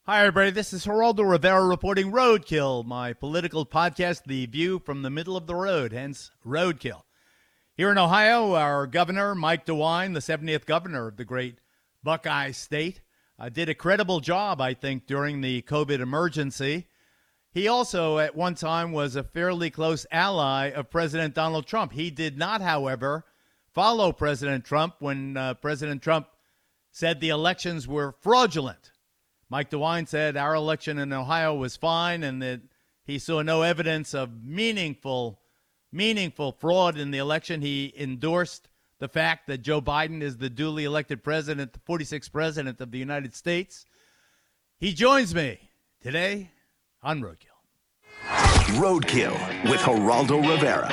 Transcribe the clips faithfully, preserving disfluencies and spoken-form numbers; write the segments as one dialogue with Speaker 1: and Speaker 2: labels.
Speaker 1: Hi, everybody. This is Geraldo Rivera reporting Roadkill, my political podcast, The View from the Middle of the Road, hence Roadkill. Here in Ohio, our governor, Mike DeWine, the seventieth governor of the great Buckeye State, uh, did a credible job, I think, during the COVID emergency. He also, at one time, was a fairly close ally of President Donald Trump. He did not, however, follow President Trump when uh, President Trump said the elections were fraudulent. Mike DeWine said our election in Ohio was fine and that he saw no evidence of meaningful, meaningful fraud in the election. He endorsed the fact that Joe Biden is the duly elected president, the forty-sixth president of the United States. He joins me today on Roadkill.
Speaker 2: Roadkill with Geraldo Rivera.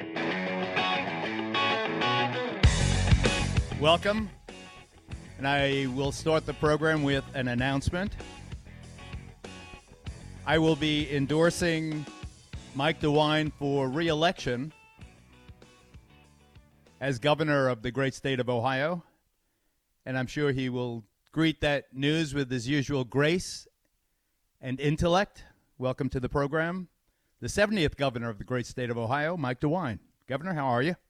Speaker 1: Welcome. And I will start the program with an announcement. I will be endorsing Mike DeWine for re-election as governor of the great state of Ohio. And I'm sure he will greet that news with his usual grace and intellect. Welcome to the program, the seventieth governor of the great state of Ohio, Mike DeWine. Governor, how are you?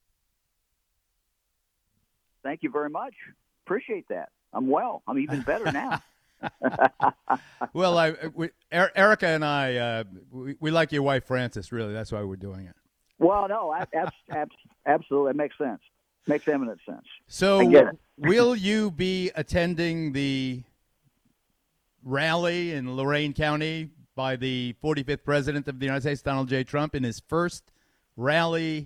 Speaker 3: Thank you very much. Appreciate that. I'm well. I'm even better now.
Speaker 1: Well, I, we, er, Erica and I, uh, we, we like your wife, Frances, really. That's why we're doing it.
Speaker 3: Well, no, ab- ab- absolutely. It makes sense. Makes eminent sense.
Speaker 1: So will you be attending the rally in Lorain County by the forty-fifth president of the United States, Donald J. Trump, in his first rally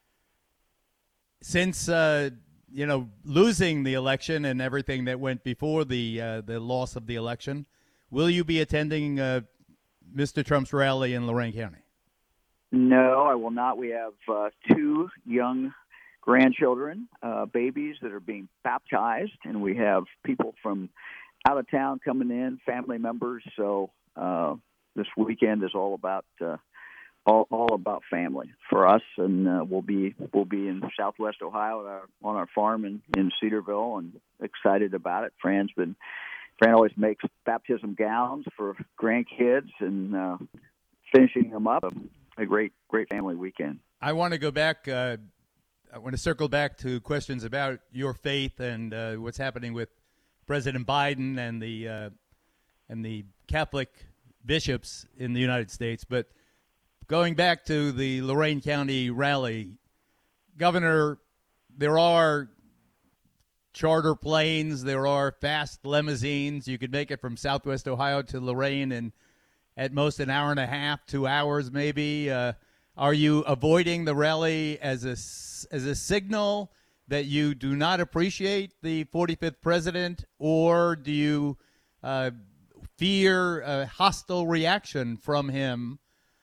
Speaker 1: since uh, – you know, losing the election and everything that went before the uh, the loss of the election? Will you be attending uh, Mister Trump's rally in Lorain County?
Speaker 3: No, I will not. We have uh, two young grandchildren, uh, babies that are being baptized, and we have people from out of town coming in, family members. So uh, this weekend is all about uh, all, all about family for us, and uh, we'll be we'll be in Southwest Ohio at our, on our farm in, in Cedarville, and excited about it. Fran's been Fran always makes baptism gowns for grandkids, and uh, finishing them up. A great great family weekend.
Speaker 1: I want to go back. Uh, I want to circle back to questions about your faith and uh, what's happening with President Biden and the uh, and the Catholic bishops in the United States, but going back to the Lorain County rally, Governor, there are charter planes, there are fast limousines. You could make it from Southwest Ohio to Lorain in at most an hour and a half, two hours maybe. Uh, are you avoiding the rally as a, as a signal that you do not appreciate the forty-fifth president, or do you uh, fear a hostile reaction from him?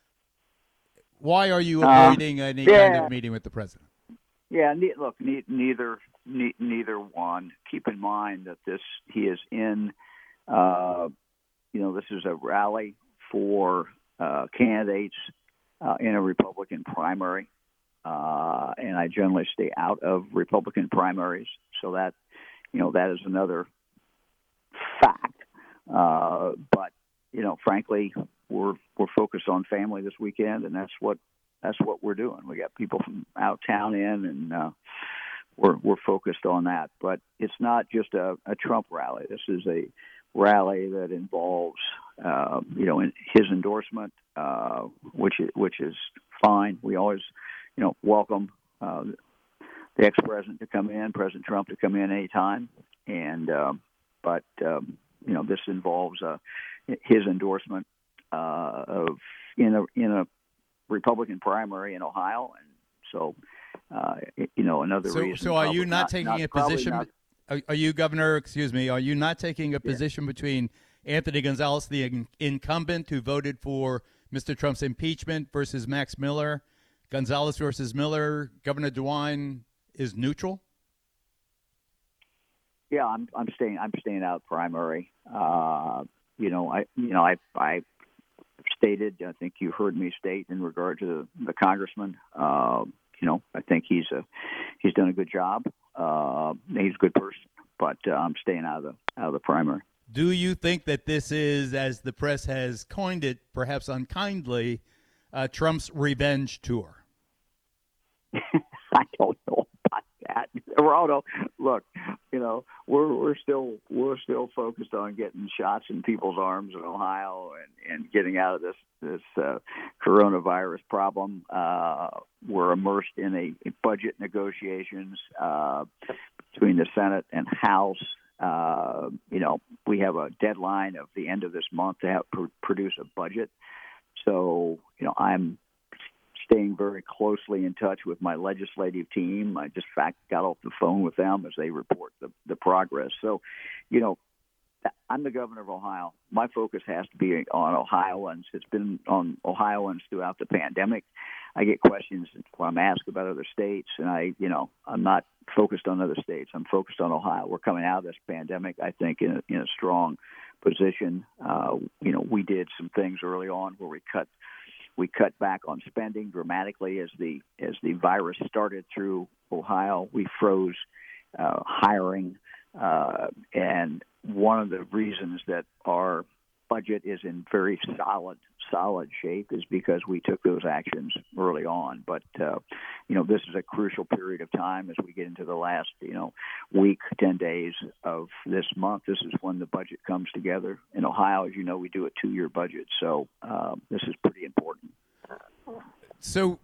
Speaker 1: Why are you avoiding uh, any
Speaker 3: yeah.
Speaker 1: kind of meeting with the president?
Speaker 3: Yeah, ne- look, ne- neither ne- neither one. Keep in mind that this he is in, uh, you know, this is a rally for uh, candidates uh, in a Republican primary, uh, and I generally stay out of Republican primaries. So that, you know, that is another fact. Uh, but you know, frankly, we're we're focused on family this weekend, and that's what that's what we're doing. We got people from out of town in, and uh, we're we're focused on that. But it's not just a, a Trump rally. This is a rally that involves, uh, you know, his endorsement, uh, which is, which is fine. We always, you know, welcome uh, the ex-president to come in, President Trump to come in anytime. And uh, but um, you know, this involves uh, his endorsement uh, of in a in a Republican primary in Ohio, and so uh, you know another
Speaker 1: so,
Speaker 3: reason.
Speaker 1: So, are you not,
Speaker 3: not
Speaker 1: taking
Speaker 3: not,
Speaker 1: a position?
Speaker 3: Not,
Speaker 1: are, are you, Governor? Excuse me. Are you not taking a position yeah. between Anthony Gonzalez, the in, incumbent who voted for Mister Trump's impeachment, versus Max Miller? Gonzalez versus Miller. Governor DeWine is neutral.
Speaker 3: Yeah, I'm I'm staying I'm staying out primary. Uh, you know, I you know I I stated, I think you heard me state in regard to the, the congressman. Uh, you know, I think he's a he's done a good job. Uh, he's a good person, but uh, I'm staying out of the out of the primary.
Speaker 1: Do you think that this is, as the press has coined it, perhaps unkindly, uh, Trump's revenge tour?
Speaker 3: I don't know about that. Geraldo, look, you know, we're we're still we're still focused on getting shots in people's arms in Ohio and, and getting out of this this uh, coronavirus problem. Uh, we're immersed in a, a budget negotiations uh, between the Senate and House. Uh, you know, we have a deadline of the end of this month to have pr- produce a budget. So, you know, I'm staying very closely in touch with my legislative team. I just fact got off the phone with them as they report the, the progress. So, you know, I'm the governor of Ohio. My focus has to be on Ohioans. It's been on Ohioans throughout the pandemic. I get questions when I'm asked about other states, and I, you know, I'm not focused on other states. I'm focused on Ohio. We're coming out of this pandemic, I think, in a, in a strong position. Uh, you know, we did some things early on where we cut we cut back on spending dramatically as the as the virus started through Ohio. We froze uh, hiring, uh, and one of the reasons that our budget is in very solid, solid shape is because we took those actions early on. But, uh, you know, this is a crucial period of time as we get into the last, you know, week, ten days of this month. This is when the budget comes together. In Ohio, as you know, we do a two-year budget. So uh, this is pretty important.
Speaker 1: So,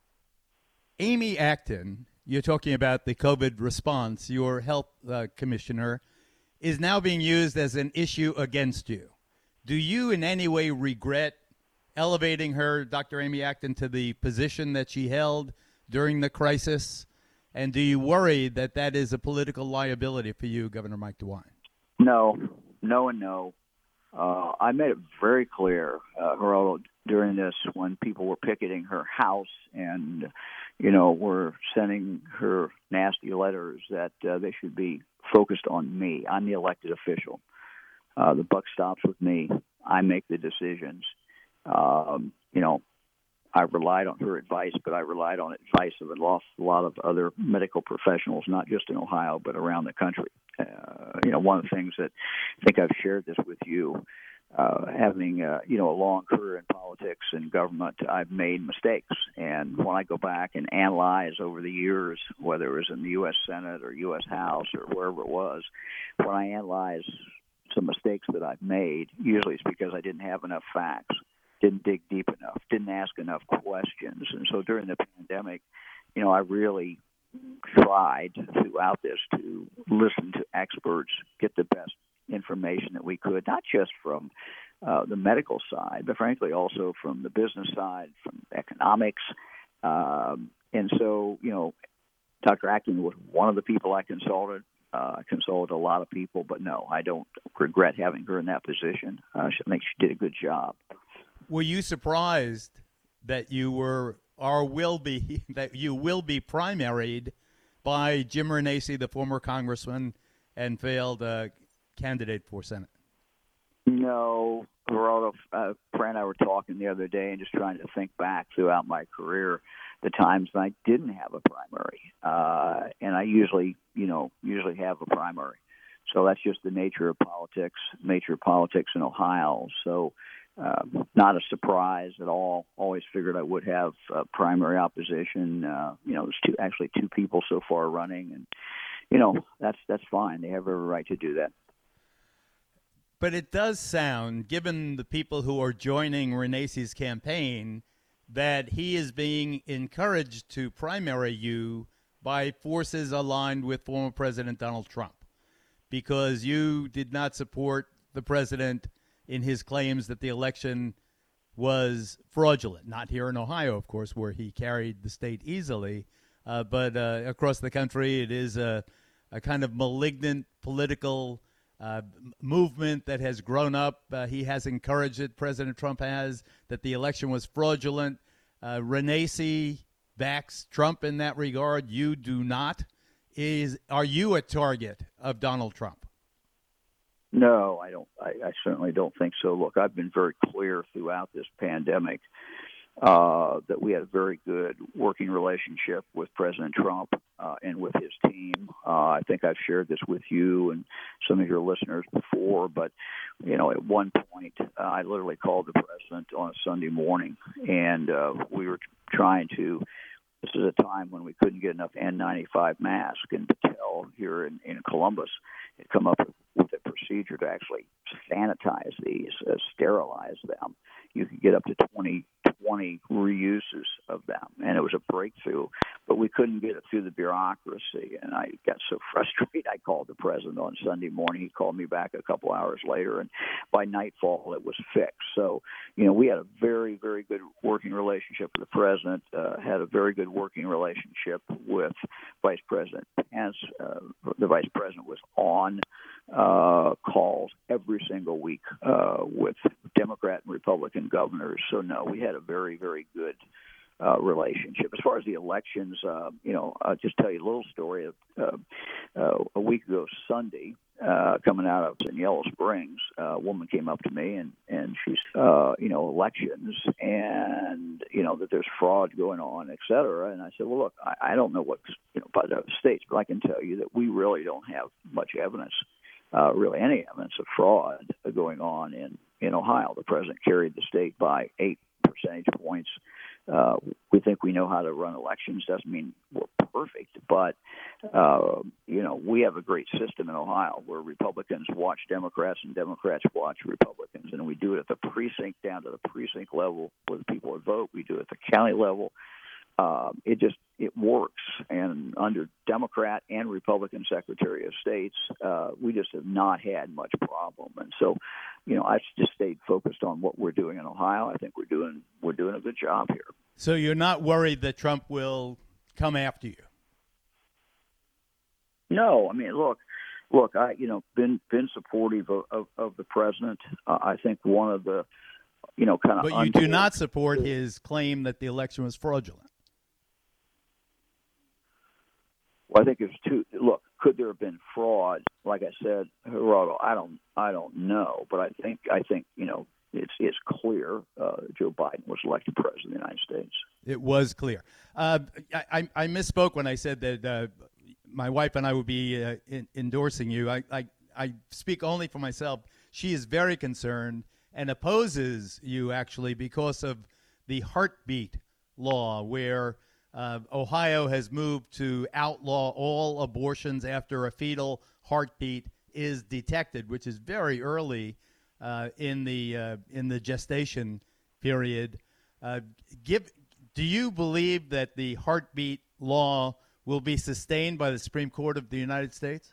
Speaker 1: Amy Acton, you're talking about the COVID response, your health uh, commissioner, is now being used as an issue against you. Do you in any way regret elevating her, Doctor Amy Acton, to the position that she held during the crisis? And do you worry that that is a political liability for you, Governor Mike DeWine?
Speaker 3: No, no and no. Uh, I made it very clear, uh, Geraldo, during this when people were picketing her house and, you know, were sending her nasty letters that uh, they should be focused on me. I'm the elected official. Uh, the buck stops with me. I make the decisions. Um, you know, I relied on her advice, but I relied on advice of a lot, a lot of other medical professionals, not just in Ohio, but around the country. Uh, you know, one of the things that I think I've shared this with you, uh, having, uh, you know, a long career in politics and government, I've made mistakes. And when I go back and analyze over the years, whether it was in the U S Senate or U S House or wherever it was, when I analyze some mistakes that I've made, usually it's because I didn't have enough facts, didn't dig deep enough, didn't ask enough questions. And so during the pandemic, you know, I really tried throughout this to listen to experts, get the best information that we could, not just from uh, the medical side, but frankly also from the business side, from economics. Um, and so, you know, Doctor Acton was one of the people I consulted. Uh, I consulted a lot of people, but no, I don't regret having her in that position. Uh, I think she did a good job.
Speaker 1: Were you surprised that you were or will be that you will be primaried by Jim Renacci, the former congressman and failed uh, candidate for Senate?
Speaker 3: No, Geraldo. Uh, Fran and I were talking the other day and just trying to think back throughout my career the times when I didn't have a primary, uh, and I usually, you know, usually have a primary. So that's just the nature of politics, nature of politics in Ohio. So uh, not a surprise at all. Always figured I would have uh, primary opposition. Uh, you know, there's two, actually two people so far running, and you know that's that's fine. They have every right to do that.
Speaker 1: But it does sound, given the people who are joining Renacci's campaign, that he is being encouraged to primary you by forces aligned with former President Donald Trump, because you did not support the president in his claims that the election was fraudulent. Not here in Ohio, of course, where he carried the state easily, uh, but uh, across the country it is a, a kind of malignant political Uh, movement that has grown up. Uh, he has encouraged it, President Trump has, that the election was fraudulent. Uh, Renacci backs Trump in that regard. You do not. Is Are you a target of Donald Trump?
Speaker 3: No, I don't. I, I certainly don't think so. Look, I've been very clear throughout this pandemic uh, that we had a very good working relationship with President Trump uh, and with his team. Uh, I think I've shared this with you and some of your listeners before, but, you know, at one point, uh, I literally called the president on a Sunday morning, and uh, we were trying to This is a time when we couldn't get enough N ninety-five masks, and Patel here in, in Columbus had come up with a procedure to actually sanitize these, uh, sterilize them. You could get up to twenty, twenty reuses of them, and it was a breakthrough. But we couldn't get it through the bureaucracy, and I got so frustrated. I called the president on Sunday morning. He called me back a couple hours later, and by nightfall it was fixed. So, you know, we had a very, very good working relationship with the president, uh, had a very good working relationship with Vice President Pence. Uh, the Vice President was on uh, calls every single week uh, with Democrat and Republican governors. So, no, we had a very, very good uh, relationship. As far as the elections, uh, you know, I'll just tell you a little story. Uh, uh, a week ago Sunday, uh, coming out of in Yellow Springs, uh, a woman came up to me and, and she's, uh, you know, elections and, you know, that there's fraud going on, et cetera. And I said, well, look, I, I don't know what's, you know, by the other states, but I can tell you that we really don't have much evidence, uh, really any evidence of fraud going on in, in Ohio. The president carried the state by eight percentage points. Uh, we think we know how to run elections. Doesn't mean we're perfect, but, uh, you know, we have a great system in Ohio where Republicans watch Democrats and Democrats watch Republicans, and we do it at the precinct down to the precinct level where the people would vote. We do it at the county level. Uh, it just, it works. And under Democrat and Republican Secretary of States, uh, we just have not had much problem. And so, you know, I just stayed focused on what we're doing in Ohio. I think we're doing, we're doing a good job here.
Speaker 1: So you're not worried that Trump will come after you?
Speaker 3: No, I mean, look, look, I, you know, been, been supportive of, of, of the president. Uh, I think one of the, you know, kind of.
Speaker 1: But you do not support his claim that the election was fraudulent.
Speaker 3: Well, I think there's two. Look, could there have been fraud? Like I said, Geraldo, I don't, I don't know, but I think, I think, you know, it's it's clear uh, Joe Biden was elected president of the United States.
Speaker 1: It was clear. Uh, I, I misspoke when I said that uh, my wife and I would be uh, in, endorsing you. I, I I speak only for myself. She is very concerned and opposes you actually because of the heartbeat law, where Uh, Ohio has moved to outlaw all abortions after a fetal heartbeat is detected, which is very early uh, in the uh, in the gestation period. Uh, give, do you believe that the heartbeat law will be sustained by the Supreme Court of the United States?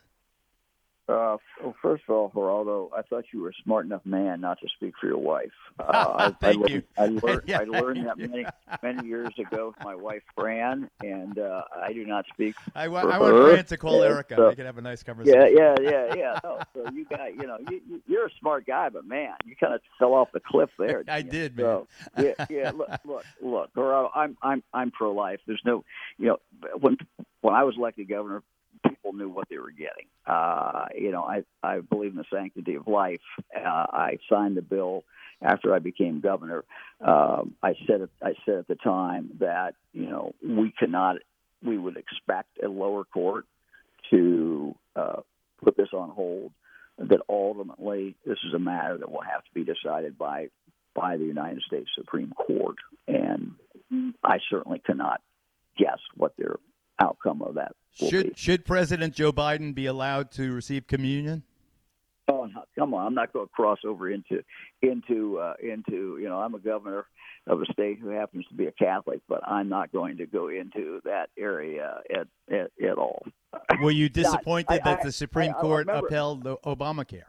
Speaker 3: Uh, well, first of all, Geraldo, I thought you were a smart enough man not to speak for your wife. Uh, I,
Speaker 1: Thank
Speaker 3: I learned,
Speaker 1: you.
Speaker 3: I learned,
Speaker 1: yeah.
Speaker 3: I learned that many many years ago with my wife, Fran, and uh, I do not speak
Speaker 1: I,
Speaker 3: for
Speaker 1: I
Speaker 3: her.
Speaker 1: want Fran to call
Speaker 3: Yeah,
Speaker 1: Erica.
Speaker 3: so,
Speaker 1: we can have a nice conversation.
Speaker 3: Yeah, yeah, yeah, yeah. No, so you got, you know, you, you, you're a smart guy, but man, you kind of fell off the cliff there.
Speaker 1: I
Speaker 3: you?
Speaker 1: did, man.
Speaker 3: So, yeah, yeah. Look, look, look, Geraldo, I'm, I'm, I'm pro-life. There's no, you know, when when I was elected governor, people knew what they were getting. Uh, you know, I, I believe in the sanctity of life. Uh, I signed the bill after I became governor. Um, I said, I said at the time that, you know, we cannot, we would expect a lower court to uh, put this on hold, that ultimately this is a matter that will have to be decided by, by the United States Supreme Court. And I certainly cannot guess what their outcome of that will
Speaker 1: Should
Speaker 3: be.
Speaker 1: should President Joe Biden be allowed to receive communion?
Speaker 3: Oh, no, come on! I'm not going to cross over into into uh, into you know. I'm a governor of a state who happens to be a Catholic, but I'm not going to go into that area at at, at all.
Speaker 1: Were you disappointed
Speaker 3: I, I,
Speaker 1: that the Supreme
Speaker 3: I, I
Speaker 1: Court
Speaker 3: remember,
Speaker 1: upheld the Obamacare?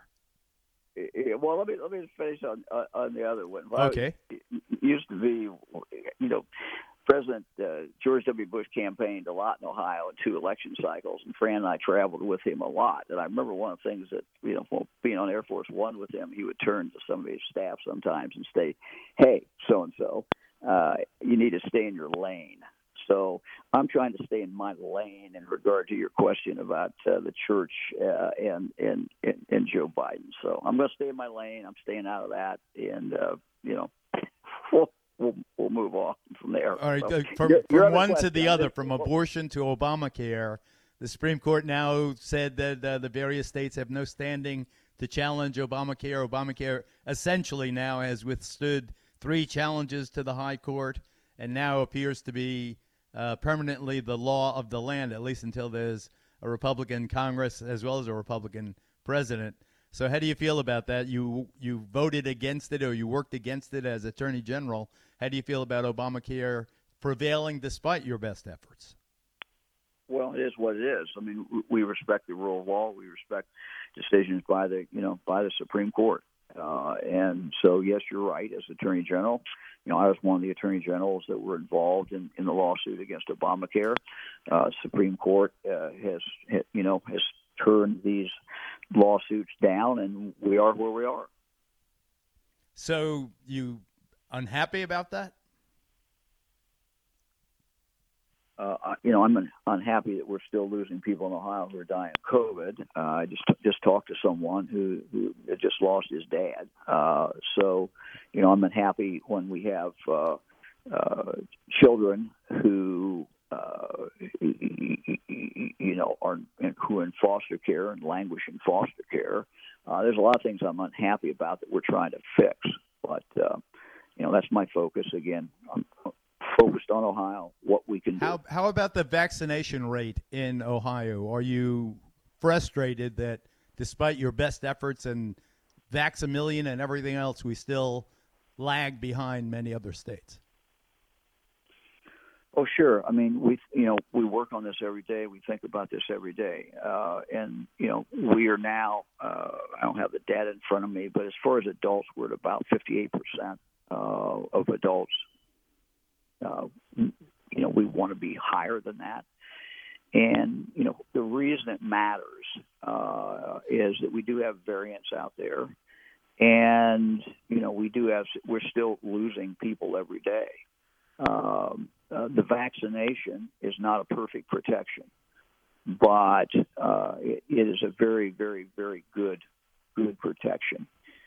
Speaker 3: Well, let me let me just finish on uh, on the other one. Well,
Speaker 1: Okay.
Speaker 3: It used to be, you know, President uh, George W. Bush campaigned a lot in Ohio in two election cycles, and Fran and I traveled with him a lot. And I remember one of the things that, you know, well, being on Air Force One with him, he would turn to some of his staff sometimes and say, "Hey, so and so, you need to stay in your lane." So I'm trying to stay in my lane in regard to your question about uh, the church uh, and, and, and and Joe Biden. So I'm going to stay in my lane. I'm staying out of that, and uh, you know, we'll we'll we'll move on from there.
Speaker 1: All right,
Speaker 3: So,
Speaker 1: uh, from,
Speaker 3: your- your
Speaker 1: from
Speaker 3: other
Speaker 1: one to
Speaker 3: question,
Speaker 1: the other,
Speaker 3: this-
Speaker 1: from abortion to Obamacare, the Supreme Court now said that uh, the various states have no standing to challenge Obamacare. Obamacare essentially now has withstood three challenges to the high court and now appears to be uh, permanently the law of the land, at least until there's a Republican Congress as well as a Republican president. So how do you feel about that? You you voted against it, or you worked against it as Attorney General. How do you feel about Obamacare prevailing despite your best efforts?
Speaker 3: Well, it is what it is. I mean, we respect the rule of law. We respect decisions by the you know by the Supreme Court. Uh, and so, yes, you're right. As Attorney General, you know, I was one of the Attorney Generals that were involved in, in the lawsuit against Obamacare. Uh, Supreme Court uh, has, you know, has turned these lawsuits down, and we are where we are.
Speaker 1: So, you unhappy about that?
Speaker 3: Uh, you know, I'm un- unhappy that we're still losing people in Ohio who are dying of COVID. Uh, I just just talked to someone who, who had just lost his dad. Uh, so, you know, I'm unhappy when we have uh, uh, children who, uh, you know, are who are in foster care and languish in foster care. Uh, there's a lot of things I'm unhappy about that we're trying to fix. But, uh, you know, that's my focus again. I'm, focused on Ohio, what we can do.
Speaker 1: How, how about the vaccination rate in Ohio? Are you frustrated that despite your best efforts and Vax-A-Million and everything else, we still lag behind many other states?
Speaker 3: Oh, sure. I mean, we you know we work on this every day. We think about this every day, uh, and you know we are now. Uh, I don't have the data in front of me, but as far as adults, we're at about fifty-eight percent uh, of adults. Uh, you know, we want to be higher than that. And, you know, the reason it matters uh, is that we do have variants out there. And, you know, we do have, we're still losing people every day. Um, uh, the vaccination is not a perfect protection, but uh, it, it is a very, very, very good, good protection.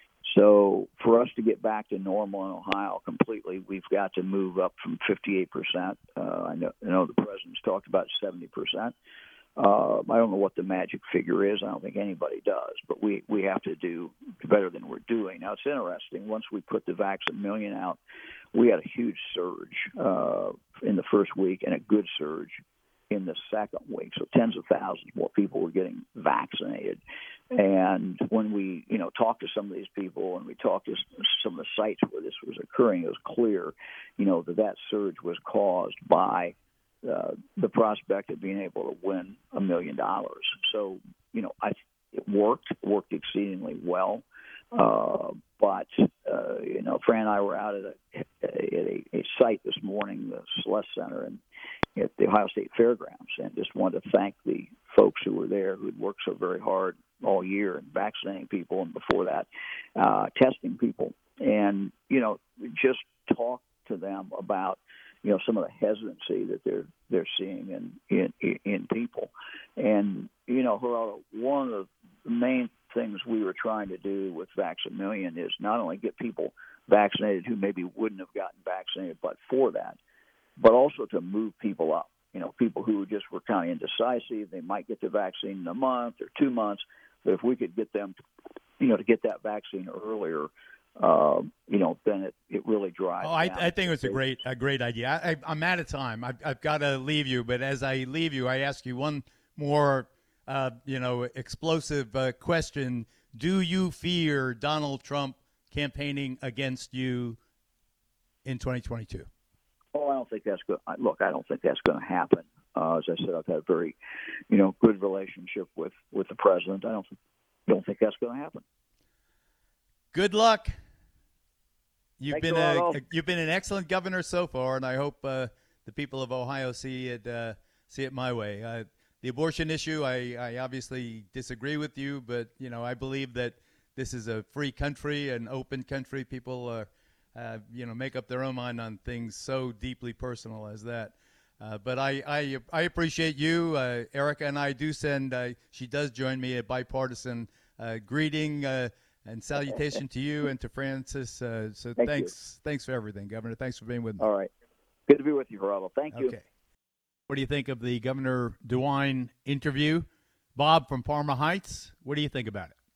Speaker 3: So for us to get back to normal in Ohio completely, we've got to move up from fifty-eight percent. Uh, I, know, I know the president's talked about seventy percent. Uh, I don't know what the magic figure is. I don't think anybody does. But we, we have to do better than we're doing. Now, it's interesting. Once we put the Vax-A-Million out, we had a huge surge uh, in the first week and a good surge in the second week. So tens of thousands more people were getting vaccinated. And when we, you know, talked to some of these people and we talked to some of the sites where this was occurring, it was clear, you know, that that surge was caused by uh, the prospect of being able to win a million dollars. So, you know, I, it worked, worked exceedingly well. Uh, but, uh, you know, Fran and I were out at a, at a, a site this morning, the Celeste Center, and at the Ohio State Fairgrounds, and just wanted to thank the folks who were there who had worked so very hard all year and vaccinating people, and before that, uh, testing people. And, you know, just talk to them about, you know, some of the hesitancy that they're they're seeing in, in, in people. And, you know, Geraldo, one of the main things we were trying to do with Vax-A-Million is not only get people vaccinated who maybe wouldn't have gotten vaccinated but for that, but also to move people up. You know, people who just were kind of indecisive, they might get the vaccine in a month or two months, but if we could get them, you know, to get that vaccine earlier, uh, you know, then it, it really drives.
Speaker 1: Oh, I,
Speaker 3: down.
Speaker 1: I think it's a great a great idea. I, I, I'm out of time. I've, I've got to leave you, but as I leave you, I ask you one more, uh, you know, explosive uh, question. Do you fear Donald Trump campaigning against you in twenty twenty-two?
Speaker 3: Oh, I don't think that's good. Look, I don't think that's going to happen. Uh, as I said, I've had a very, you know, good relationship with, with the president. I don't don't think that's going to happen.
Speaker 1: Good luck. You've
Speaker 3: Thanks
Speaker 1: been
Speaker 3: a
Speaker 1: a,
Speaker 3: lot,
Speaker 1: a you've been an excellent governor so far, and I hope uh, the people of Ohio see it uh, see it my way. Uh, the abortion issue, I, I obviously disagree with you, but you know I believe that this is a free country, an open country. People are. Uh, you know, make up their own mind on things so deeply personal as that. Uh, but I, I, I appreciate you, uh, Erica, and I do send. Uh, she does join me a bipartisan uh, greeting. Uh, And salutation to you and to Francis. Uh, so
Speaker 3: Thank
Speaker 1: thanks, you. thanks for everything, Governor. Thanks for being with me.
Speaker 3: All right. Good to be with you, Geraldo. Thank you.
Speaker 1: Okay. What do you think of the Governor DeWine interview? Bob from Parma Heights, what do you think about it?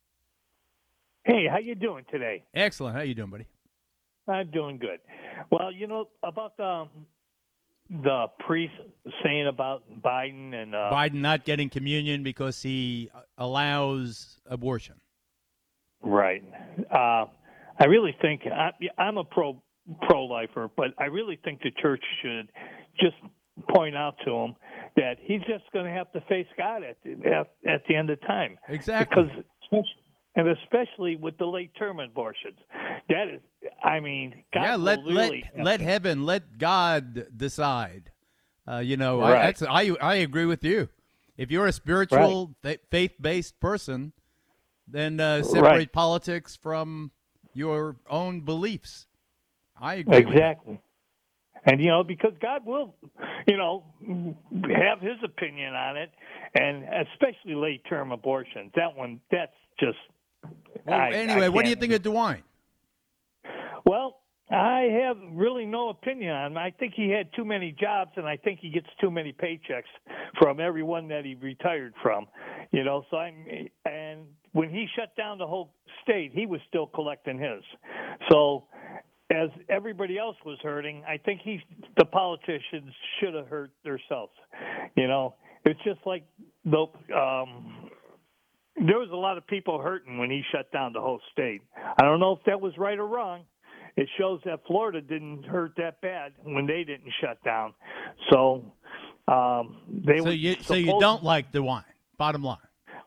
Speaker 4: Hey, how you doing today?
Speaker 1: Excellent. How you doing, buddy?
Speaker 4: I'm doing good. Well, you know, about the, the priest saying about Biden and... Uh,
Speaker 1: Biden not getting communion because he allows abortion.
Speaker 4: Right. Uh, I really think I, I'm a pro pro lifer, but I really think the church should just point out to him that he's just going to have to face God at at, at the end of time.
Speaker 1: Exactly.
Speaker 4: Because and especially with the late term abortions, that is, I mean, God
Speaker 1: yeah. Let
Speaker 4: will really
Speaker 1: let let
Speaker 4: to,
Speaker 1: heaven, let God decide. Uh, you know,
Speaker 4: right.
Speaker 1: I, that's, I I agree with you. If you're a spiritual, right. faith based person, then uh, separate
Speaker 4: right.
Speaker 1: politics from your own beliefs. I agree.
Speaker 4: Exactly. And, you know, because God will, you know, have his opinion on it, and especially late-term abortions. That one, that's just...
Speaker 1: Well,
Speaker 4: I,
Speaker 1: anyway,
Speaker 4: I
Speaker 1: what do you think of DeWine?
Speaker 4: Well, I have really no opinion on him. I think he had too many jobs, and I think he gets too many paychecks from everyone that he retired from. You know, so I'm... And when he shut down the whole state, he was still collecting his. So... as everybody else was hurting, I think he, the politicians should have hurt themselves. You know, it's just like the um, there was a lot of people hurting when he shut down the whole state. I don't know if that was right or wrong. It shows that Florida didn't hurt that bad when they didn't shut down. So um, they.
Speaker 1: So you, so you don't like DeWine. Bottom line.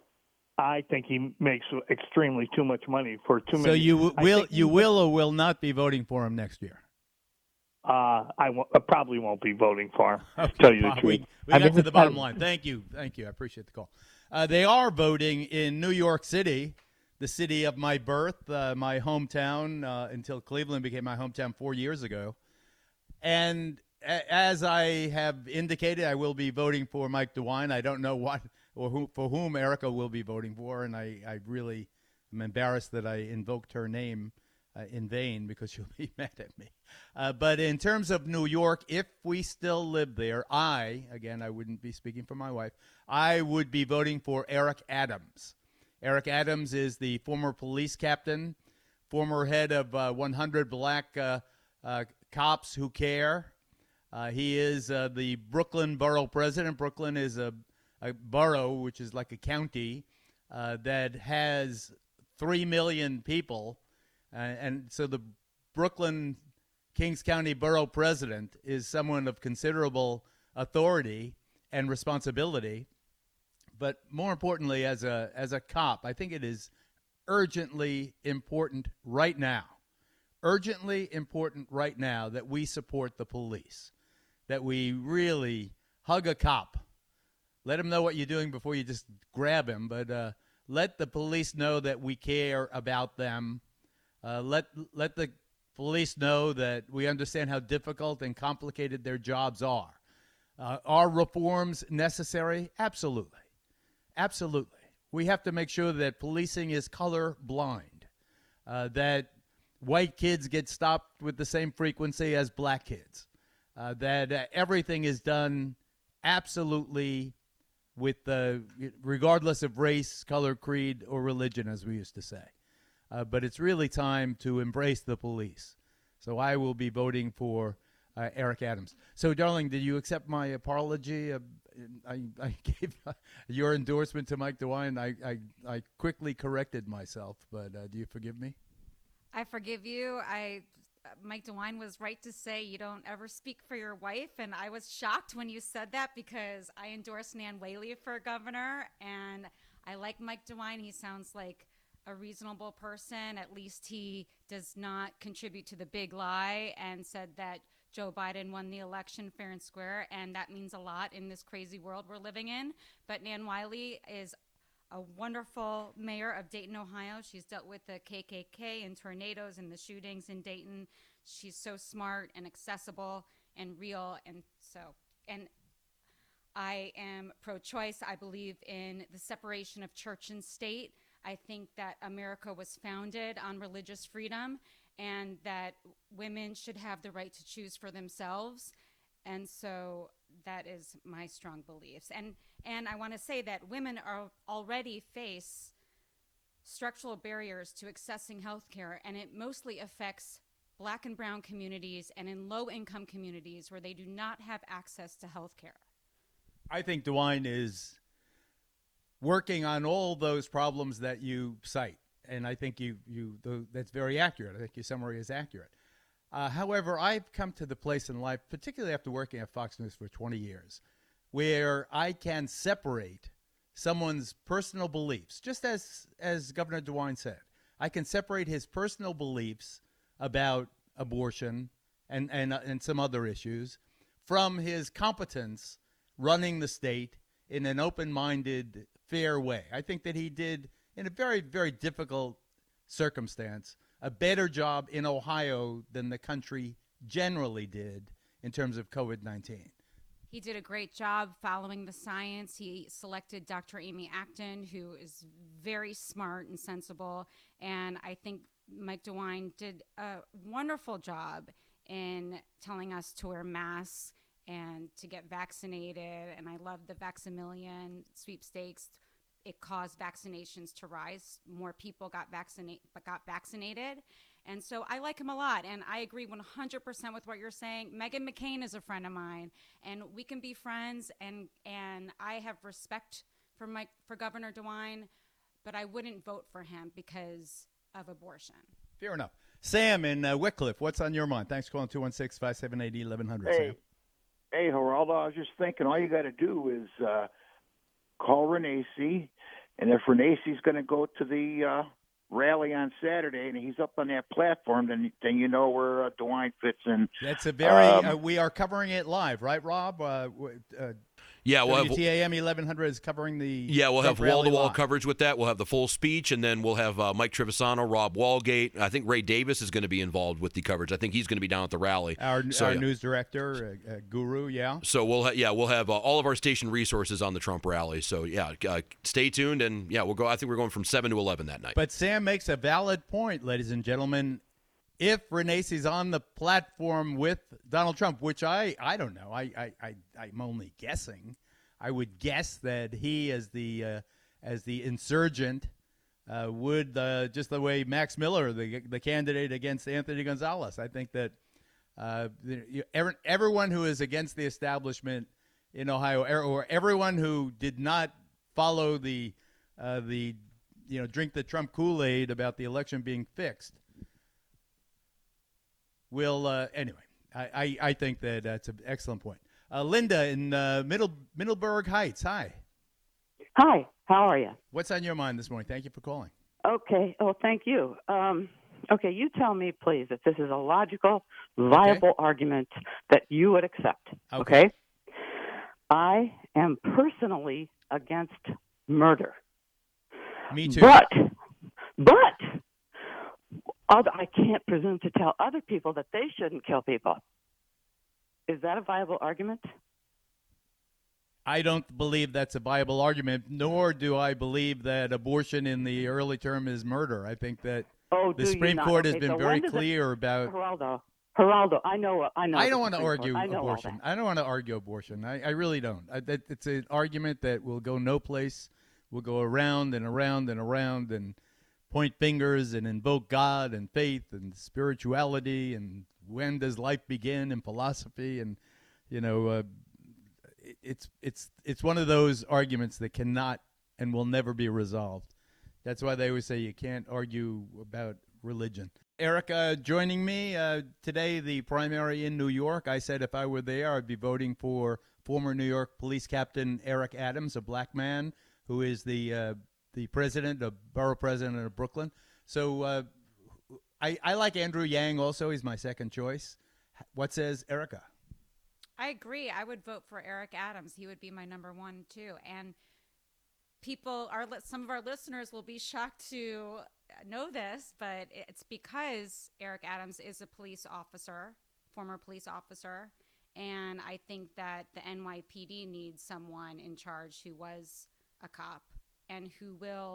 Speaker 4: I think he makes extremely too much money for too many.
Speaker 1: So you will you
Speaker 4: he,
Speaker 1: will or will not be voting for him next year?
Speaker 4: Uh, I, w- I probably won't be voting for him.
Speaker 1: Okay,
Speaker 4: tell you the
Speaker 1: Bob,
Speaker 4: truth.
Speaker 1: We, we got to the bottom line. Thank you, thank you. I appreciate the call. Uh, they are voting in New York City, the city of my birth, uh, my hometown, uh, until Cleveland became my hometown four years ago. And a- as I have indicated, I will be voting for Mike DeWine. I don't know what. or who, for whom Erica will be voting for, and I, I really am embarrassed that I invoked her name uh, in vain because she'll be mad at me. Uh, but in terms of New York, if we still live there, I, again, I wouldn't be speaking for my wife, I would be voting for Eric Adams. Eric Adams is the former police captain, former head of uh, one hundred Black uh, uh, Cops Who Care. Uh, he is uh, the Brooklyn Borough president. Brooklyn is a a borough, which is like a county, uh, that has three million people. Uh, and so the Brooklyn Kings County Borough president is someone of considerable authority and responsibility. But more importantly, as a as a cop, I think it is urgently important right now, urgently important right now that we support the police, that we really hug a cop. Let him know what you're doing before you just grab him, but uh, let the police know that we care about them. Uh, let let the police know that we understand how difficult and complicated their jobs are. Uh, are reforms necessary? Absolutely. Absolutely. We have to make sure that policing is color blind, uh, that white kids get stopped with the same frequency as black kids, uh, that uh, everything is done absolutely with uh, regardless of race, color, creed, or religion, as we used to say. Uh, but it's really time to embrace the police. So I will be voting for uh, Eric Adams. So, darling, did you accept my apology? Uh, I, I gave uh, your endorsement to Mike DeWine. I, I, I quickly corrected myself, but uh, do you forgive me?
Speaker 5: I forgive you. I Mike DeWine was right to say you don't ever speak for your wife, and I was shocked when you said that because I endorsed Nan Whaley for governor, and I like Mike DeWine. He sounds like a reasonable person. At least he does not contribute to the big lie and said that Joe Biden won the election fair and square, and that means a lot in this crazy world we're living in. But Nan Whaley is a wonderful mayor of Dayton, Ohio. She's dealt with the K K K and tornadoes and the shootings in Dayton. She's so smart and accessible and real. And so, and I am pro-choice. I believe in the separation of church and state. I think that America was founded on religious freedom and that women should have the right to choose for themselves. And so that is my strong beliefs. And and I want to say that women are already face structural barriers to accessing health care, and it mostly affects Black and brown communities and in low-income communities where they do not have access to health care.
Speaker 1: I think DeWine is working on all those problems that you cite, and I think you, you that's very accurate. I think your summary is accurate. Uh, however, I've come to the place in life, particularly after working at Fox News for twenty years, where I can separate someone's personal beliefs, just as as Governor DeWine said. I can separate his personal beliefs about abortion and, and, uh, and some other issues from his competence running the state in an open-minded, fair way. I think that he did, in a very, very difficult circumstance, a better job in Ohio than the country generally did in terms of COVID nineteen.
Speaker 5: He did a great job following the science. He selected Doctor Amy Acton, who is very smart and sensible. And I think Mike DeWine did a wonderful job in telling us to wear masks and to get vaccinated. And I love the Vaximillion sweepstakes. It caused vaccinations to rise. More people got vaccinate, but got vaccinated. And so I like him a lot. And I agree one hundred percent with what you're saying. Meghan McCain is a friend of mine, and we can be friends. And, and I have respect for Mike, for Governor DeWine, but I wouldn't vote for him because of abortion.
Speaker 1: Fair enough. Sam in uh, Wickliffe, what's on your mind? Thanks for calling two one six, five seven eight, eleven hundred.
Speaker 6: Hey,
Speaker 1: Sam.
Speaker 6: hey, Geraldo, I was just thinking all you got to do is uh, call Renacci, and if Renacci's going to go to the uh, rally on Saturday and he's up on that platform, then then you know where uh, DeWine fits in.
Speaker 1: That's a very,
Speaker 6: um,
Speaker 1: uh, we are covering it live, right, Rob? Uh, w- uh,
Speaker 7: Yeah, we'll
Speaker 1: W
Speaker 7: have
Speaker 1: T A M eleven hundred is covering the
Speaker 7: yeah we'll have
Speaker 1: Trump rally
Speaker 7: wall-to-wall
Speaker 1: live.
Speaker 7: coverage with that. We'll have the full speech, and then we'll have uh, Mike Trevisano, Rob Walgate. I think Ray Davis is going to be involved with the coverage. I think he's going to be down at the rally.
Speaker 1: Our,
Speaker 7: so,
Speaker 1: our
Speaker 7: yeah.
Speaker 1: news director, uh, uh, Guru, yeah.
Speaker 7: So we'll ha- yeah we'll have uh, all of our station resources on the Trump rally. So yeah, uh, stay tuned, and yeah we'll go. I think we're going from seven to eleven that night.
Speaker 1: But Sam makes a valid point, ladies and gentlemen. If Renaci's on the platform with Donald Trump, which I, I don't know, I, I, I I'm only guessing. I would guess that he, as the uh, as the insurgent, uh, would uh, just the way Max Miller, the the candidate against Anthony Gonzalez. I think that uh, the, every, everyone who is against the establishment in Ohio, or everyone who did not follow the uh, the you know drink the Trump Kool-Aid about the election being fixed, will uh, anyway. I, I, I think that that's an excellent point. Uh, Linda in uh, Middle Middleburg Heights. Hi.
Speaker 8: Hi. How are you?
Speaker 1: What's on your mind this morning? Thank you for calling.
Speaker 8: Okay. Oh, thank you. Um, okay, you tell me, please, if this is a logical, viable okay. argument that you would accept.
Speaker 1: Okay.
Speaker 8: okay. I am personally against murder.
Speaker 1: Me too.
Speaker 8: But, but, other, I can't presume to tell other people that they shouldn't kill people. Is that a viable argument?
Speaker 1: I don't believe that's a viable argument, nor do I believe that abortion in the early term is murder. I think that
Speaker 8: oh,
Speaker 1: the Supreme Court
Speaker 8: okay,
Speaker 1: has been
Speaker 8: so
Speaker 1: very
Speaker 8: it,
Speaker 1: clear about.
Speaker 8: Geraldo, Geraldo, I know, I know.
Speaker 1: I don't want to argue
Speaker 8: Court. I know
Speaker 1: abortion. I don't want to argue abortion. I, I really don't. I, that, it's an argument that will go no place. We'll go around and around and around and point fingers and invoke God and faith and spirituality and when does life begin and philosophy and you know uh, it's it's it's one of those arguments that cannot and will never be resolved. That's why they always say you can't argue about religion. Erica joining me uh, today, the primary in New York. I said if I were there, I'd be voting for former New York Police Captain Eric Adams, a black man who is the uh, the president, the borough president of Brooklyn. So uh, I, I like Andrew Yang also. He's my second choice. What says Erica?
Speaker 5: I agree. I would vote for Eric Adams. He would be my number one, too. And people, are some of our listeners will be shocked to know this, but it's because Eric Adams is a police officer, former police officer. And I think that the N Y P D needs someone in charge who was a cop and who will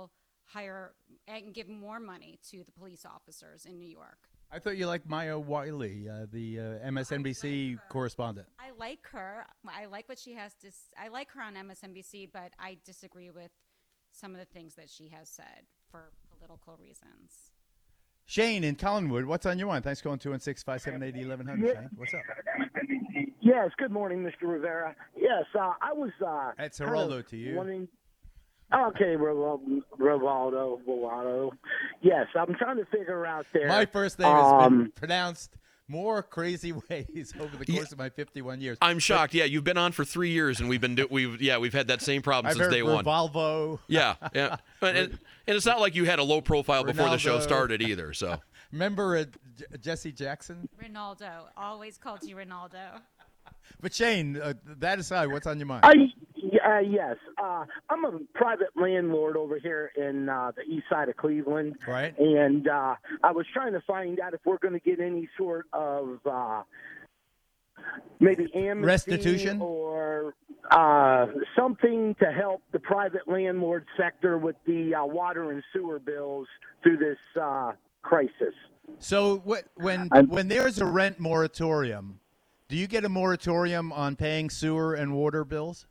Speaker 5: hire and give more money to the police officers in New York.
Speaker 1: I thought you liked Maya Wiley, uh, the uh, M S N B C
Speaker 5: like
Speaker 1: correspondent.
Speaker 5: I like her. I like what she has to. S- I like her on M S N B C, but I disagree with some of the things that she has said for political reasons.
Speaker 1: Shane in Collinwood, what's on your mind? Thanks for calling two one six, five seven eight, eleven hundred. Shane, what's up?
Speaker 9: Yes, good morning, Mister Rivera. Yes, uh, I was uh,
Speaker 1: That's
Speaker 9: kind
Speaker 1: Geraldo
Speaker 9: of
Speaker 1: to you.
Speaker 9: Wondering, okay, Rivaldo, Rivaldo, Rivaldo. Yes, I'm trying to figure out there.
Speaker 1: My first name has
Speaker 9: um,
Speaker 1: been pronounced more crazy ways over the course
Speaker 7: Yeah.
Speaker 1: of my fifty-one years.
Speaker 7: I'm shocked. Yeah, you've been on for three years, and we've been do- we've yeah we've had that same problem
Speaker 1: I've
Speaker 7: since
Speaker 1: heard
Speaker 7: day one.
Speaker 1: Revolvo.
Speaker 7: Yeah, yeah, and, and and it's not like you had a low profile before the show
Speaker 1: Ronaldo.
Speaker 7: started either. So
Speaker 1: Remember uh, J- Jesse Jackson?
Speaker 5: Ronaldo always called you Ronaldo.
Speaker 1: But Shane, uh, that aside, what's on your mind?
Speaker 9: I, uh, yes, uh, I'm a private landlord over here in uh, the east side of Cleveland.
Speaker 1: Right.
Speaker 9: And uh, I was trying to find out if we're going to get any sort of uh, maybe amnesty
Speaker 1: Restitution?
Speaker 9: or uh, something to help the private landlord sector with the uh, water and sewer bills through this uh, crisis.
Speaker 1: So what, when
Speaker 9: I'm-
Speaker 1: when there's a rent moratorium, do you get a moratorium on paying sewer and water bills?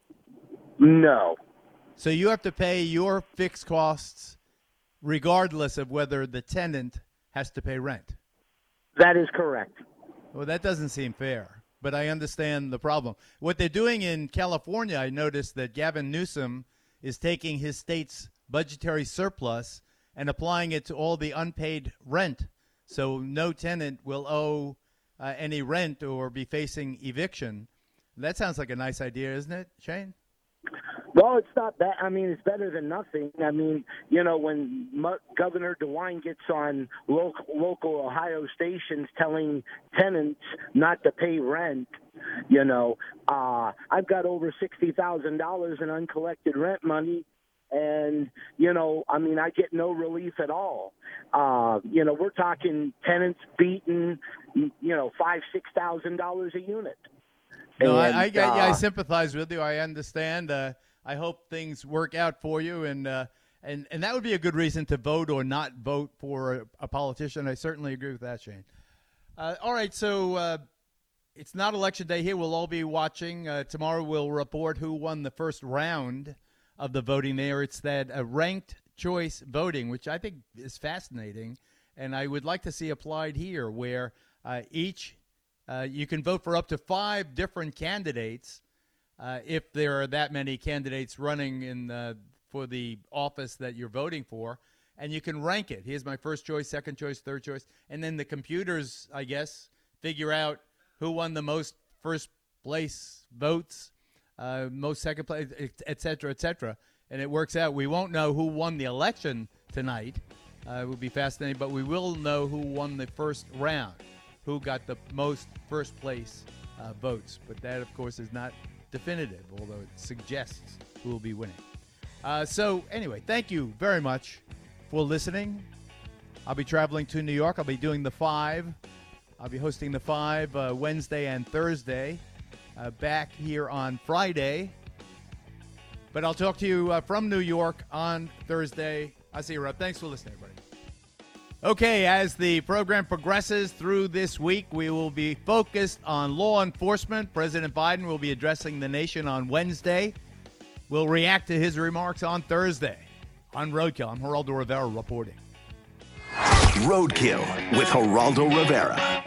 Speaker 9: No.
Speaker 1: So you have to pay your fixed costs regardless of whether the tenant has to pay rent.
Speaker 9: That is correct.
Speaker 1: Well, that doesn't seem fair, but I understand the problem. What they're doing in California, I noticed that Gavin Newsom is taking his state's budgetary surplus and applying it to all the unpaid rent. So no tenant will owe uh, any rent or be facing eviction. That sounds like a nice idea, isn't it, Shane?
Speaker 9: Well, it's not bad. I mean, it's better than nothing. I mean, you know, when Mo- Governor DeWine gets on local, local Ohio stations telling tenants not to pay rent, you know, uh, I've got over sixty thousand dollars in uncollected rent money. And, you know, I mean, I get no relief at all. Uh, you know, we're talking tenants beating, you know, five, six thousand dollars a unit.
Speaker 1: No,
Speaker 9: And,
Speaker 1: I, I, get you. I
Speaker 9: uh,
Speaker 1: sympathize with you. I understand. Uh, I hope things work out for you, and uh, and and that would be a good reason to vote or not vote for a, a politician. I certainly agree with that, Shane. Uh, all right, so uh, it's not election day here. We'll all be watching. Uh, tomorrow we'll report who won the first round of the voting there. It's that uh, ranked choice voting, which I think is fascinating, and I would like to see applied here, where uh, each uh, you can vote for up to five different candidates. Uh, if there are that many candidates running in the, for the office that you're voting for, and you can rank it. Here's my first choice, second choice, third choice, and then the computers, I guess, figure out who won the most first place votes, uh, most second place, et cetera, et cetera, and it works out. We won't know who won the election tonight. Uh, it would be fascinating, but we will know who won the first round, who got the most first place uh, votes. But that, of course, is not definitive, although it suggests who will be winning. Uh, so anyway, thank you very much for listening. I'll be traveling to New York. I'll be doing the five. I'll be hosting the five uh, Wednesday and Thursday. Uh, back here on Friday. But I'll talk to you uh, from New York on Thursday. I'll see you, Rob. Thanks for listening, everybody. Okay, as the program progresses through this week, we will be focused on law enforcement. President Biden will be addressing the nation on Wednesday. We'll react to his remarks on Thursday. On Roadkill, I'm Geraldo Rivera reporting.
Speaker 2: Roadkill with Geraldo Rivera.